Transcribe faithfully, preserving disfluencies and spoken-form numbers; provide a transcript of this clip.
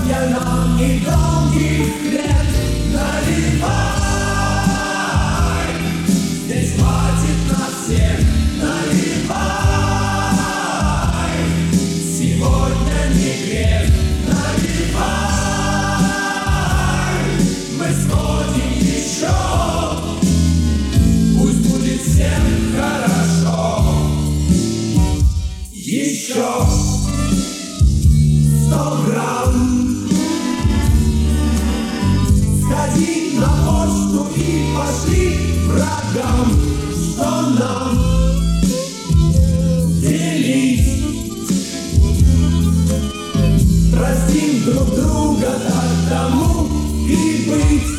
Здоровья нам и долгих лет наливай. Здесь хватит на всех, наливай. Сегодня не грех, наливай. Мы сходим еще, пусть будет всем хорошо. Еще сто грамм. Сходи на почту и пошли врагам, что нам делить. Простим друг друга, так тому и быть.